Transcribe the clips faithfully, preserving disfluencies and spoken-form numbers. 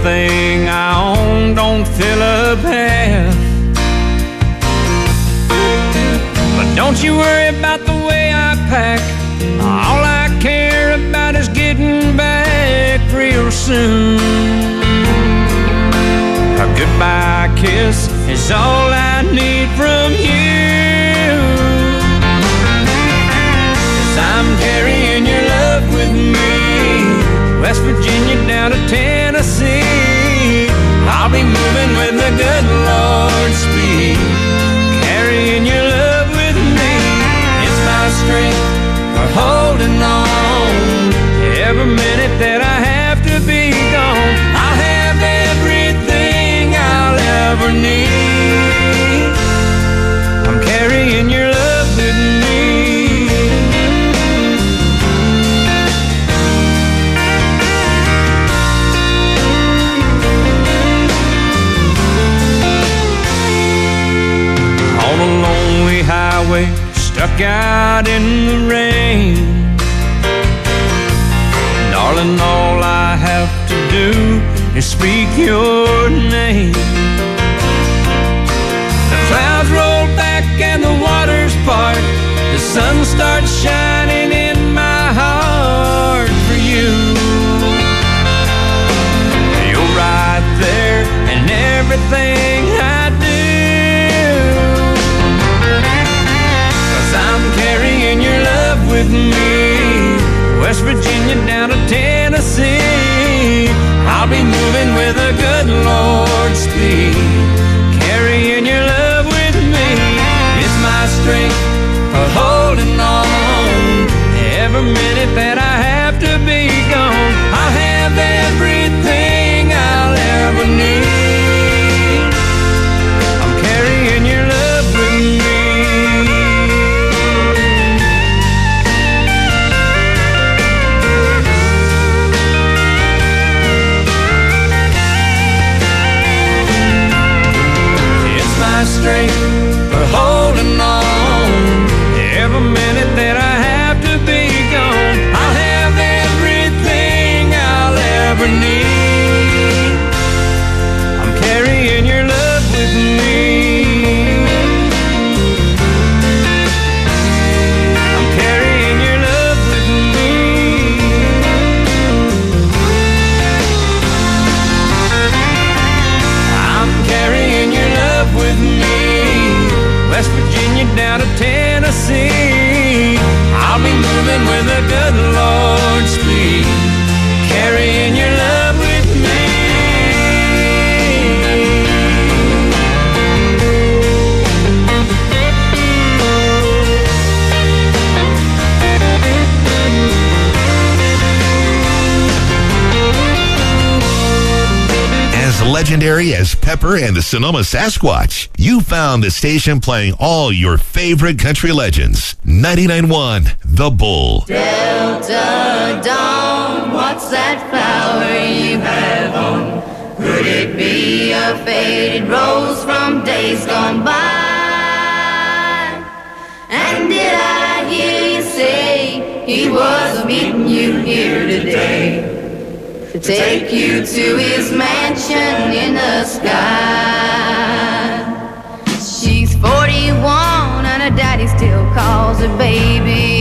everything I own don't fill up half. But don't you worry about the way I pack. All I care about is getting back real soon. A goodbye kiss is all I need from you. 'Cause I'm carrying your love with me, West Virginia down to Tennessee. I'll be moving with the good Lord's speed, carrying your love with me. It's my strength for holding on. Every minute that I have to be gone, I'll have everything I'll ever need. I'm carrying your love with me. On a lonely highway, stuck out in the rain, darling, all I have to do is speak your name. The clouds roll back and the waters part, the sun starts shining in my heart for you. You're right there in everything I do, 'cause I'm carrying your love with me, West Virginia down to Tennessee. I'll be moving with a good Lord's speed, carrying your love with me. It's my strength for holding on. Every minute that I have to be gone, I'll have everything I'll ever need. I'm carrying your love with me. Strength for holding on. Every minute that I have to be gone, I'll have everything I'll ever need. I'm carrying your love with me. I'm carrying your love with me. I'm carrying your love with me, West Virginia down to Tennessee. I'll be moving with a good Lord's speed, carrying your love with me. As legendary as Pepper and the Sonoma Sasquatch, you found the station playing all your favorite country legends. ninety-nine point one The Bull. Delta Dawn, what's that flower you have on? Could it be a faded rose from days gone by? And did I hear you say he was meeting you here today, to take you to his mansion in the sky? She's forty-one and her daddy still calls her baby.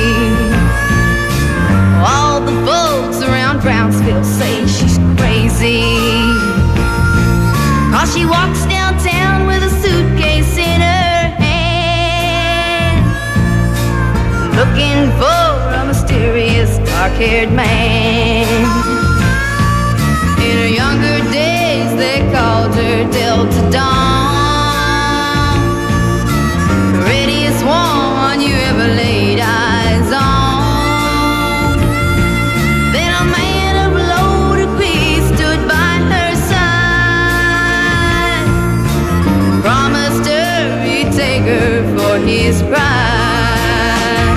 All the folks around Brownsville say she's crazy, 'cause she walks downtown with a suitcase in her hand, looking for a mysterious dark-haired man. In her younger days they called her Delta Dawn, the prettiest one you ever laid eyes on. Then a man of low degree stood by her side, promised her he'd take her for his bride.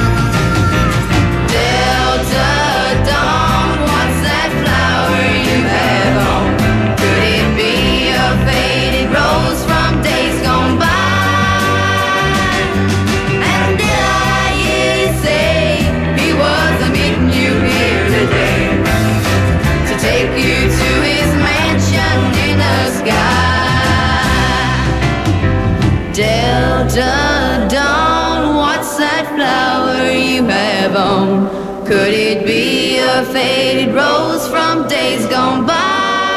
Delta Dawn, what's that flower you have on? Could it be a faded rose from days gone by? And did I hear you say he was meeting you here today, to take you to his mansion da, dawn, what's that flower you have on? Could it be a faded rose from days gone by?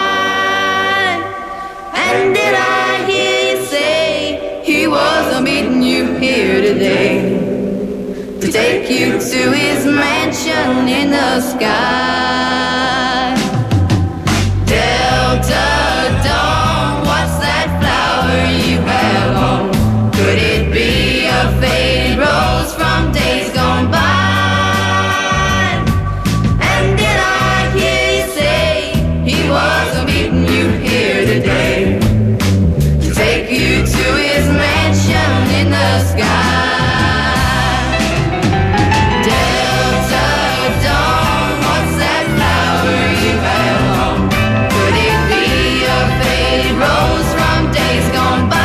And did I hear you say he was meeting you here today to take you to his mansion in the sky? Delta dawn, what's that flower you have on? Could it be a faded rose from days gone by? And did I hear you say he was meeting you here today to take you to his mansion in the sky? Delta dawn, what's that flower you have on? Could it be a faded rose from days gone by?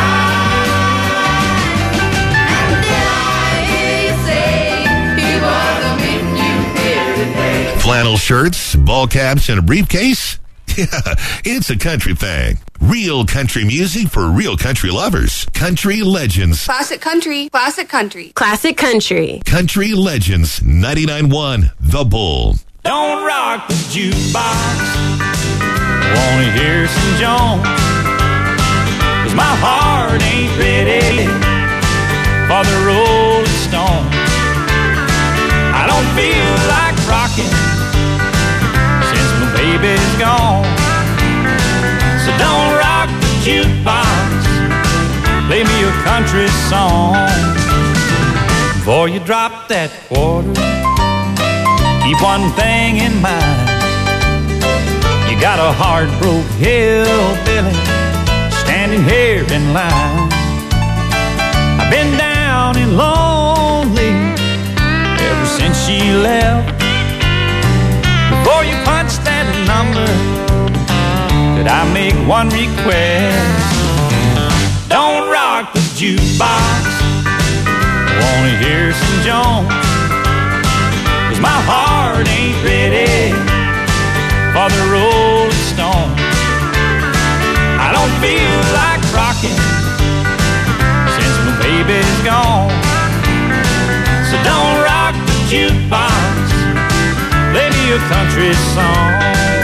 And did I hear you say he was meeting you here today? Flannel shirts, ball caps, and a briefcase? Yeah, it's a country thing. Real country music for real country lovers. Country Legends. Classic country, classic country. Classic country. Country Legends ninety-nine point one The Bull. Don't rock the jukebox. Wanna hear some Jones? 'Cause my heart ain't ready for the Rolling Stones. I don't feel like rocking since my baby's gone. So don't rock the jukebox. Play me a country song. Before you drop that quarter, keep one thing in mind. You got a heart-broke hillbilly standing here in line. I've been down and lonely ever since she left. Before you punch that number, could I make one request? Don't rock the jukebox. I wanna hear some Jones. 'Cause my heart ain't ready for the Rolling Stones. I don't feel like rocking since my baby's gone. So don't rock the jukebox. Play me a country song.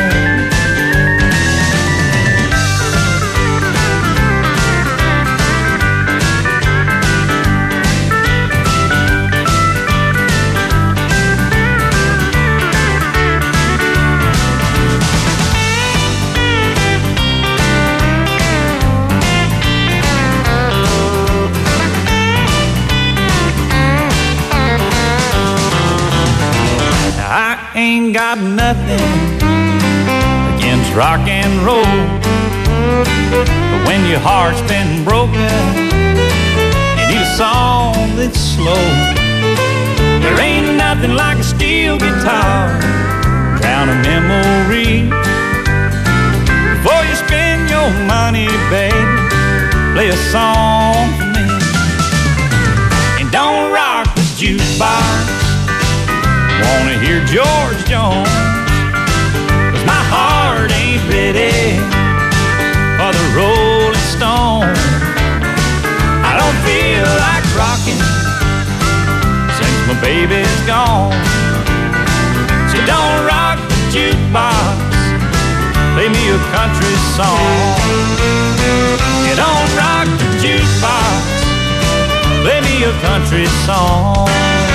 I ain't got nothing against rock and roll, but when your heart's been broken, you need a song that's slow. There ain't nothing like a steel guitar, drown a memory. Before you spend your money, baby, play a song for me. And don't rock the jukebox. Wanna hear George Jones? 'Cause my heart ain't ready for the Rolling Stones. I don't feel like rocking since my baby's gone. So don't rock the jukebox. Play me a country song. You don't rock the jukebox. Play me a country song.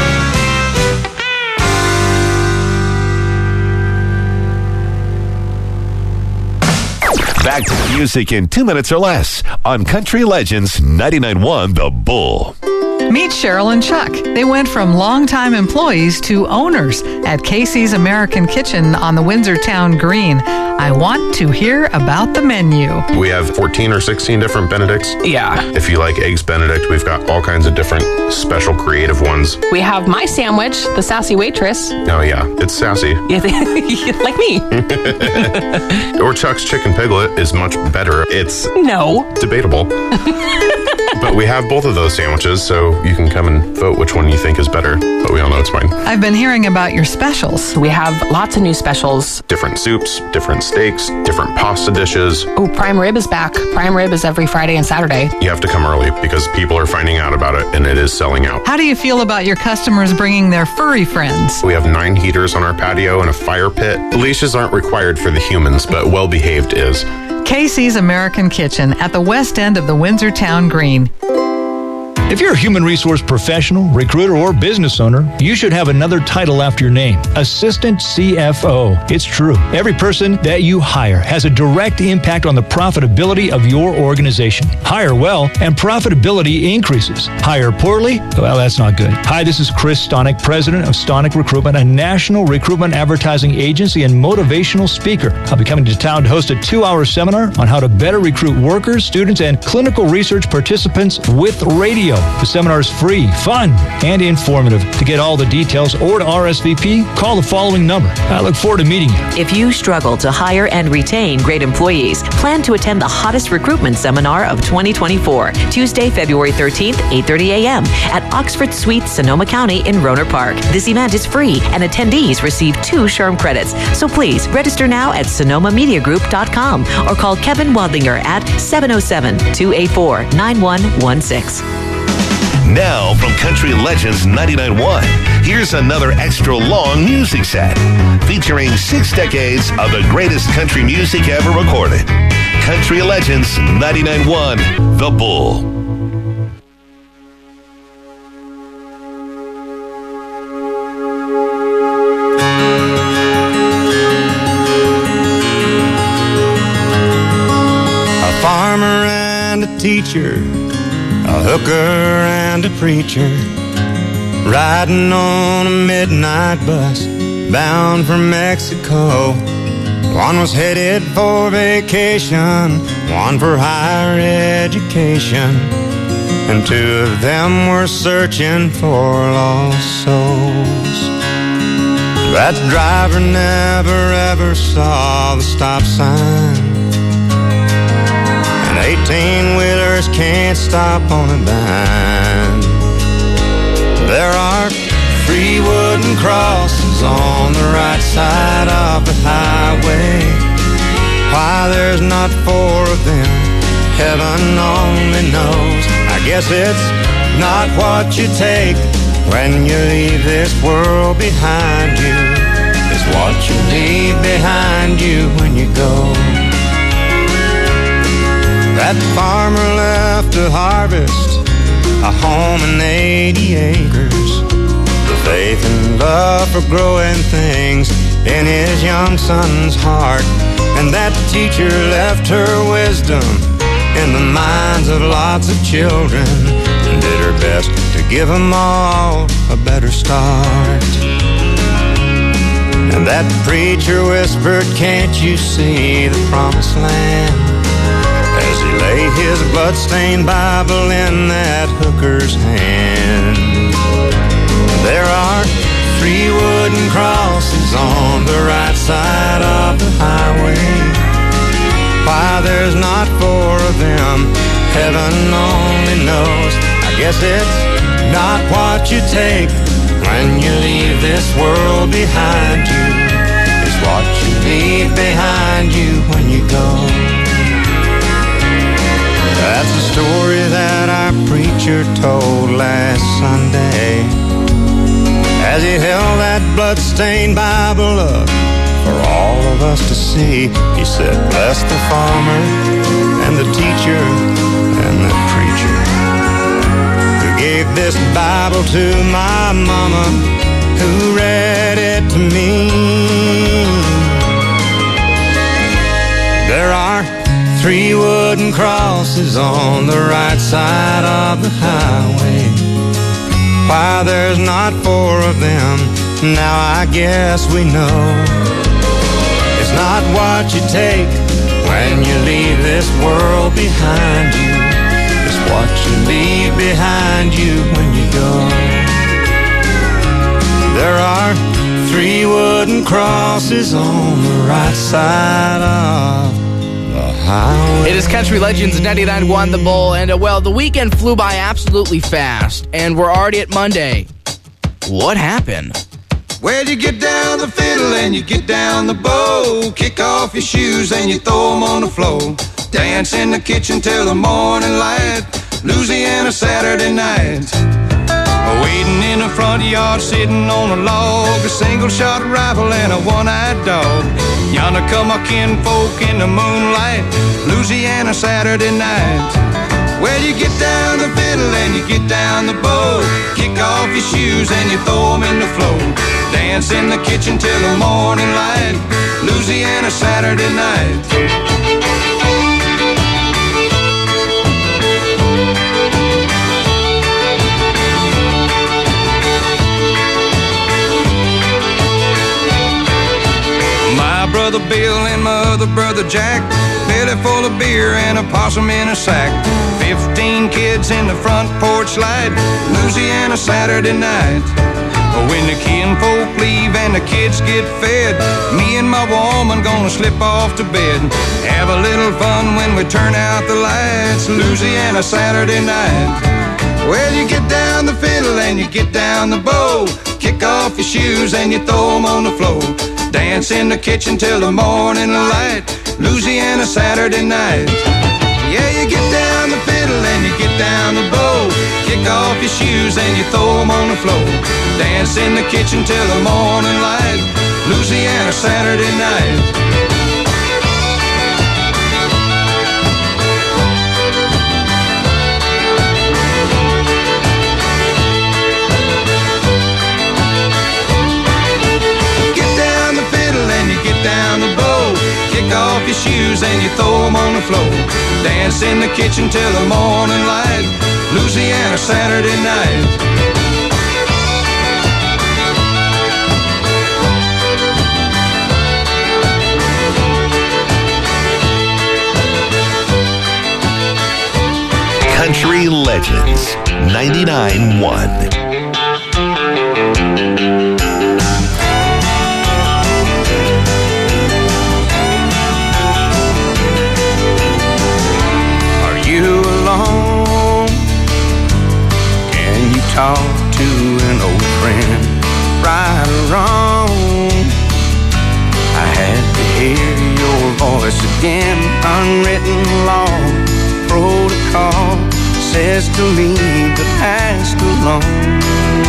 Back to the music in two minutes or less on Country Legends ninety-nine point one The Bull. Meet Cheryl and Chuck. They went from longtime employees to owners at Casey's American Kitchen on the Windsor Town Green. I want to hear about the menu. We have fourteen or sixteen different Benedicts. Yeah. If you like Eggs Benedict, we've got all kinds of different special creative ones. We have my sandwich, the Sassy Waitress. Oh yeah, it's sassy. Like me. Or Chuck's Chicken Piglet is much better. It's no debatable. But we have both of those sandwiches, so you can come and vote which one you think is better. But we all know it's fine. I've been hearing about your specials. We have lots of new specials. Different soups, different steaks, different pasta dishes. Oh, prime rib is back. Prime rib is every Friday and Saturday. You have to come early because people are finding out about it and it is selling out. How do you feel about your customers bringing their furry friends? We have nine heaters on our patio and a fire pit. Leashes aren't required for the humans, but well-behaved is. Casey's American Kitchen at the west end of the Windsor Town Green. If you're a human resource professional, recruiter, or business owner, you should have another title after your name, Assistant C F O. It's true. Every person that you hire has a direct impact on the profitability of your organization. Hire well, and profitability increases. Hire poorly? Well, that's not good. Hi, this is Chris Stonick, president of Stonick Recruitment, a national recruitment advertising agency and motivational speaker. I'll be coming to town to host a two-hour seminar on how to better recruit workers, students, and clinical research participants with radio. The seminar is free, fun, and informative. To get all the details or to R S V P, call the following number. I look forward to meeting you. If you struggle to hire and retain great employees, plan to attend the hottest recruitment seminar of twenty twenty-four, Tuesday, February thirteenth, eight thirty a.m. at Oxford Suite, Sonoma County in Rohnert Park. This event is free, and attendees receive two SHRM credits. So please register now at sonoma media group dot com or call Kevin Wadlinger at seven oh seven, two eight four, nine one one six. Now from Country Legends ninety-nine point one, here's another extra long music set featuring six decades of the greatest country music ever recorded. Country Legends ninety-nine point one, The Bull. A farmer and a teacher, a hooker and a preacher, riding on a midnight bus bound for Mexico. One was headed for vacation, one for higher education, and two of them were searching for lost souls. That driver never ever saw the stop sign, and eighteen-wheelers can't stop on a dime. There are three wooden crosses on the right side of the highway. Why there's not four of them, heaven only knows. I guess it's not what you take when you leave this world behind you. It's what you leave behind you when you go. That farmer left to harvest a home and eighty acres, the faith and love for growing things in his young son's heart. And that teacher left her wisdom in the minds of lots of children and did her best to give them all a better start. And that preacher whispered, "Can't you see the promised land?" as he lay his blood-stained Bible in that hooker's hand. There are three wooden crosses on the right side of the highway. Why there's not four of them, heaven only knows. I guess it's not what you take when you leave this world behind you. It's what you leave behind you when you go. That's the story that our preacher told last Sunday as he held that blood-stained Bible up for all of us to see. He said, "Bless the farmer and the teacher and the preacher who gave this Bible to my mama, who read it to me." There are three wooden crosses on the right side of the highway. Why there's not four of them, now I guess we know. It's not what you take when you leave this world behind you. It's what you leave behind you when you go. There are three wooden crosses on the right side of the highway. highway. It is Country Legends ninety-nine point one The Bull, and uh, well, the weekend flew by absolutely fast, and we're already at Monday. What happened? Well, you get down the fiddle and you get down the bow, kick off your shoes and you throw them on the floor, dance in the kitchen till the morning light, Louisiana Saturday night. Waiting in the front yard, sitting on a log, a single-shot rifle and a one-eyed dog. Yonder come my kinfolk in the moonlight, Louisiana Saturday night. Well, you get down the fiddle and you get down the bow, kick off your shoes and you throw them in the floor, dance in the kitchen till the morning light, Louisiana Saturday night. Brother Bill and my other brother Jack, belly full of beer and a possum in a sack, fifteen kids in the front porch light, Louisiana Saturday night. When the kinfolk leave and the kids get fed, me and my woman gonna slip off to bed, have a little fun when we turn out the lights, Louisiana Saturday night. Well, you get down the fiddle and you get down the bow, kick off your shoes and you throw them on the floor, dance in the kitchen till the morning light, Louisiana Saturday night. Yeah, you get down the fiddle and you get down the bow, kick off your shoes and you throw them on the floor, dance in the kitchen till the morning light, Louisiana Saturday night. Down the bow, kick off your shoes and you throw them on the floor, dance in the kitchen till the morning light, Louisiana Saturday night. Country Legends ninety-nine point one. Talk to an old friend, right or wrong. I had to hear your voice again. Unwritten law, protocol says to leave the past alone.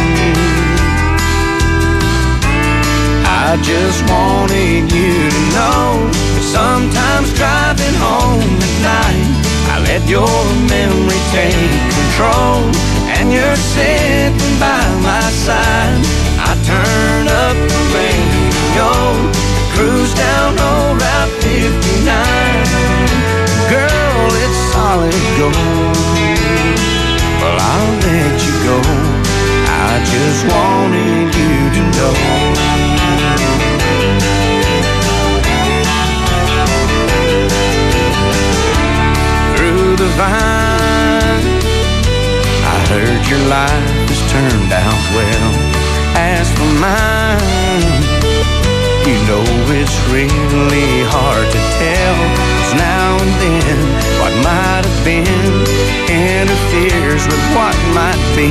I just wanted you to know that sometimes driving home at night, I let your memory take control, and you're sitting by my side. I turn up the radio, cruise down old Route fifty-nine. Girl, it's solid gold. Well, I'll let you go, I just wanted you to know. Through the vine, I heard your life has turned out well. As for mine, you know it's really hard to tell, 'cause now and then what might have been interferes with what might be.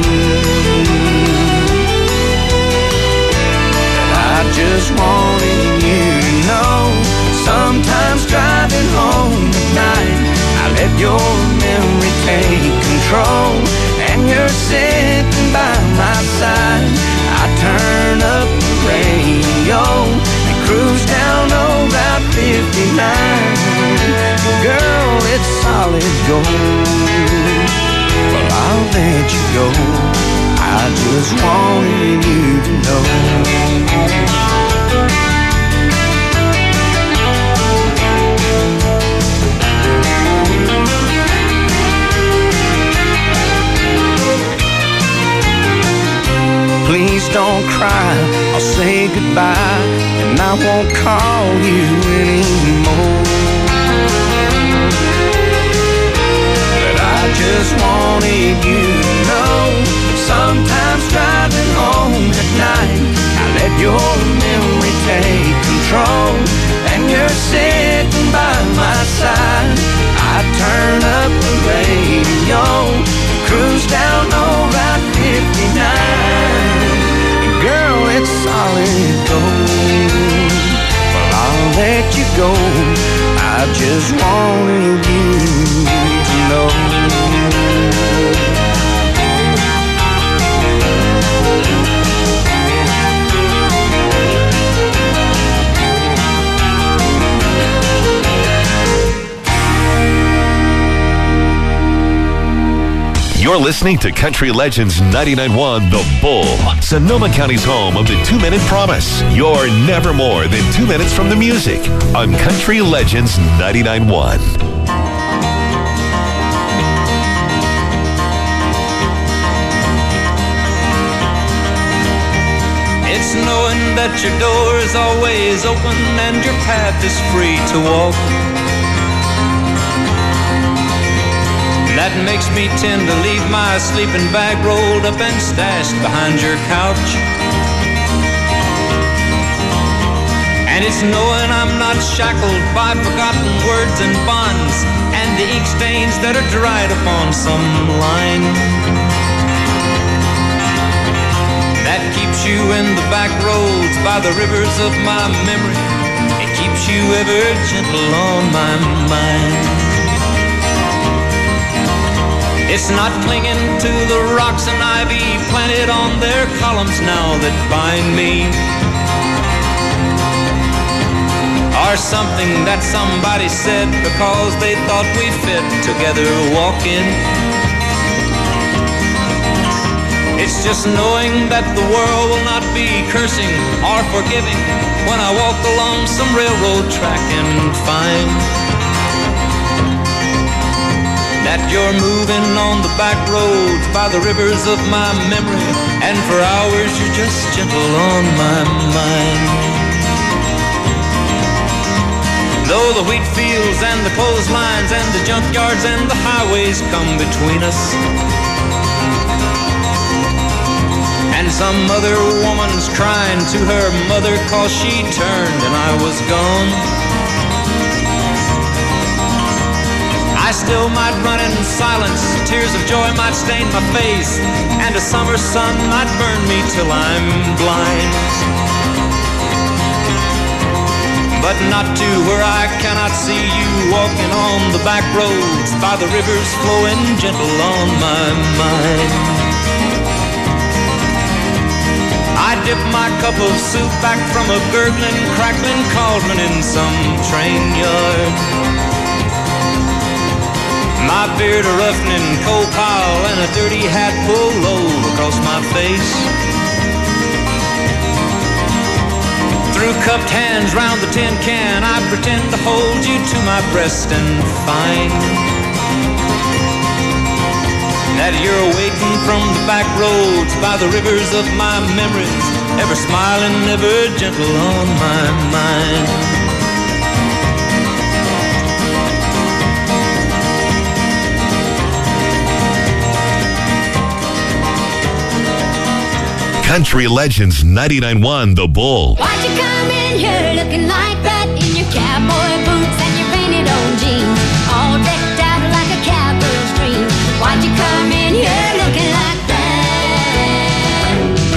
But I just wanted you to know, sometimes driving home at night, I let your memory take control, and you're sitting by my side. I turn up the radio and cruise down old Route fifty-nine. Girl, it's solid gold. Well, I'll let you go, I just wanted you to know. Please don't cry, I'll say goodbye, and I won't call you anymore. But I just wanted you to know, sometimes driving home at night, I let your memory take control, and you're sitting by my side. turn up the radio, cruise down old Route fifty-nine. Girl, it's solid gold. Well, I'll let you go. I just wanted you to know. You're listening to Country Legends ninety-nine point one The Bull, Sonoma County's home of the two-minute promise. You're never more than two minutes from the music on Country Legends ninety-nine point one. It's knowing that your door is always open and your path is free to walk. That makes me tend to leave my sleeping bag rolled up and stashed behind your couch. And it's knowing I'm not shackled by forgotten words and bonds and the ink stains that are dried upon some line. That keeps you in the back roads by the rivers of my memory. It keeps you ever gentle on my mind. It's not clinging to the rocks and ivy planted on their columns now that bind me, or something that somebody said because they thought we fit together walking. It's just knowing that the world will not be cursing or forgiving when I walk along some railroad track and find that you're moving on the back roads by the rivers of my memory, and for hours you're just gentle on my mind. Though the wheat fields and the clotheslines and the junkyards and the highways come between us, and some other woman's crying to her mother 'cause she turned and I was gone, I still might run in silence, tears of joy might stain my face, and a summer sun might burn me till I'm blind. But not to where I cannot see you walking on the back roads by the rivers flowing gentle on my mind. I dip my cup of soup back from a gurgling, crackling cauldron in some train yard. My beard a roughening coal pile and a dirty hat pulled low across my face. Through cupped hands round the tin can, I pretend to hold you to my breast and find that you're waiting from the back roads by the rivers of my memories, ever smiling, ever gentle on my mind. Country Legends ninety-nine point one The Bull. Why'd you come in here looking like that in your cowboy boots and your painted on jeans, all decked out like a cowgirl's dream? Why'd you come in here looking like that?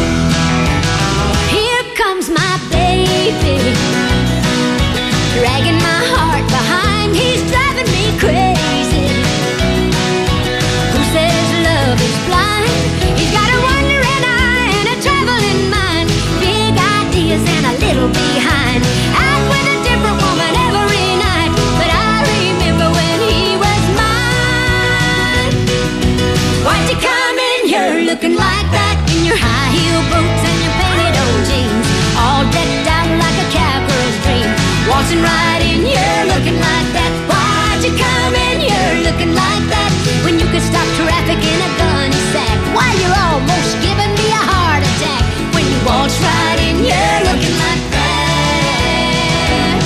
Here comes my baby, dragging my heart behind. He's driving me crazy. Who says love is blind? He's got a wandering eye and a traveling mind, big ideas and a little behind. Out with a different woman every night, but I remember when he was mine. Why'd you come in here looking like that in your high heel boots and your painted on jeans, all decked out like a cowgirl's dream, waltzing right in here looking like that? Why'd you come in here looking like that when you could stop traffic in a gunny sack? Why, you're almost giving me a heart attack when you waltz right in here looking like that.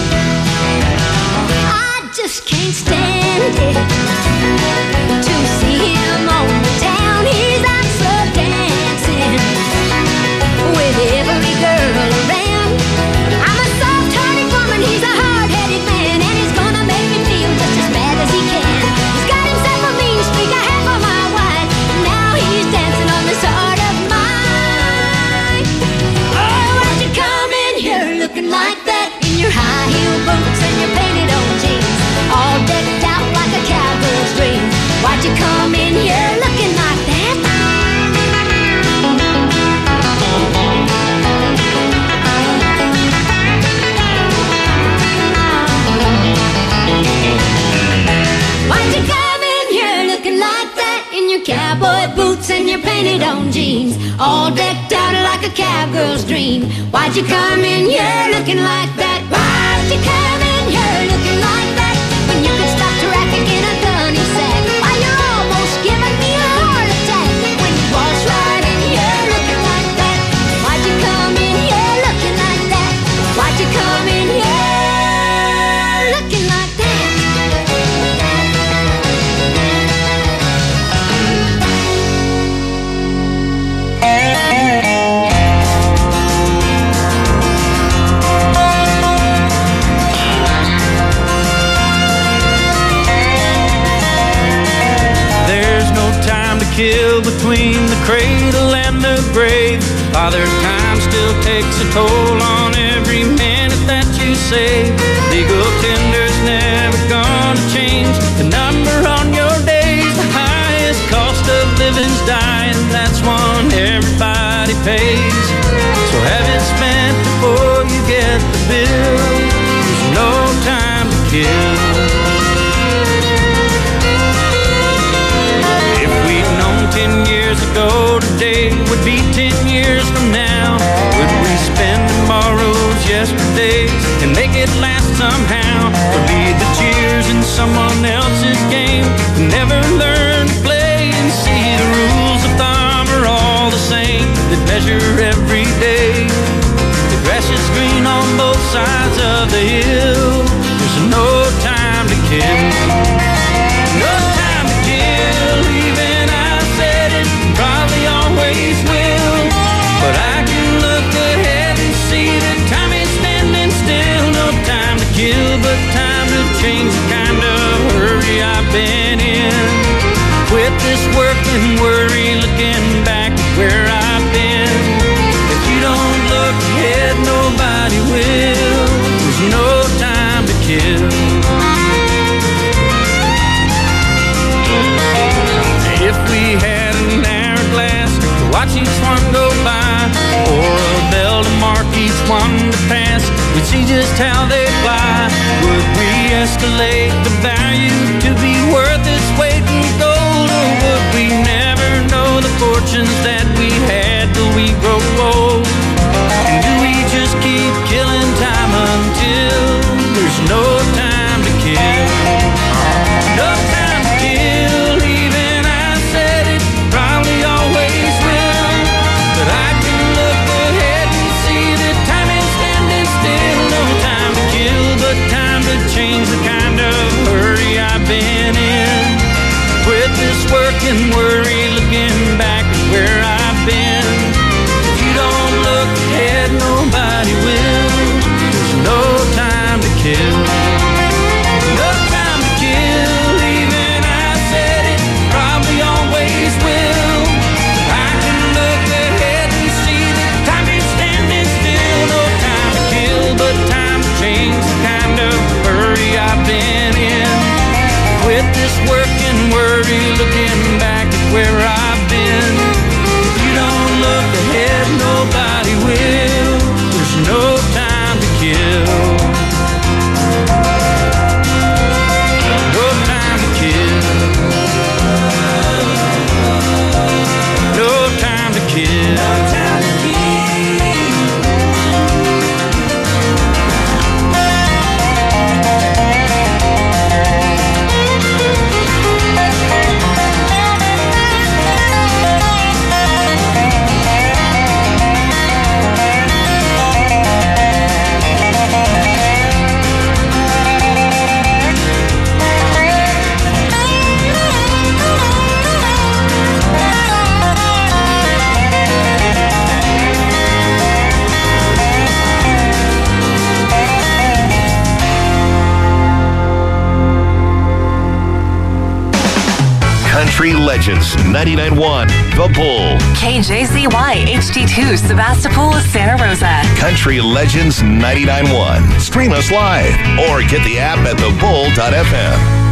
I just can't stand it to see him on the town. He's out so dancing with every girl around. I'm a soft-hearted woman, he's a hard-headed man, and he's gonna make me feel just as bad as he can. your painted on jeans, all decked out like a cowgirl's dream. Why'd you come in here looking like that? Why'd you come in here looking like that? When you could stop traffic in a gunny sack. Why, you're almost giving me a heart attack. When you waltz right in here looking like that. Why'd you come in here looking like that? Why'd you come in here looking like that? Kill between the cradle and the grave. Father time still takes a toll on every minute that you save. Legal tender's never gonna change the number on your days. The highest cost of living's dying, that's one everybody pays. So have it spent before you get the bill. There's no time to kill. Ten years ago today would be ten years from now. Would we spend tomorrow's yesterdays and make it last somehow? Or lead the cheers in someone else's game and never learn to play and see the rules of thumb are all the same that measure every day. The grass is green on both sides of the hill. There's no time to kill. No time to kill, even probably always will, but I can look ahead and see that time is standing still. No time to kill, but time to change the kind of hurry I've been in. Quit this work and worry, looking back at where I've been. If you don't look ahead, nobody will. There's no time to kill. If we had an hourglass to watch each one go by, or a bell to mark each one to pass, we'd see just how they fly. Would we escalate the value to be worth its weight in gold, or would we never know the fortunes that we had till we grow old? And do we just keep killing time until there's no time to kill? No time to kill, even I said it probably always will. But I can look ahead and see that time is standing still. No time to kill, but time to change the kind of hurry I've been in. Quit this work and worry, looking back at where I've been. If you don't look ahead, nobody will. There's no time to kill. No time to kill, even I said it probably always will. I can look ahead and see that time is standing still. No time to kill, but time to change the kind of hurry I've been in. Quit this work and worry, looking back at where I've been. If you don't look ahead, nobody will. There's no time to kill. No time to kill. No time to kill. No time to kill. Country Legends ninety-nine point one, The Bull. K J Z Y H D two, Sebastopol, Santa Rosa. Country Legends ninety-nine point one. Stream us live or get the app at the bull dot f m.